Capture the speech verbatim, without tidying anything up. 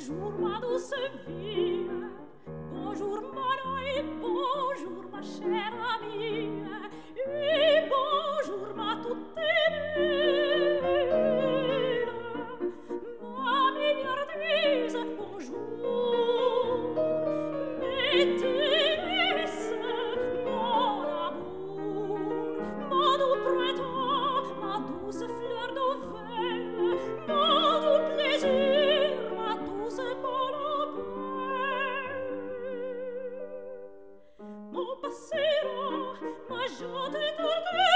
bonjour ma douce vie, bonjour mon oeil, bonjour ma chère amie, et bonjour ma toute belle, ma milliardise, bonjour, mes délices, mon amour, mon doux printemps, ma douce fleur d'auvergne, mon doux plaisir, ma douce Polobelle. Mon passero, ma gentille tortue,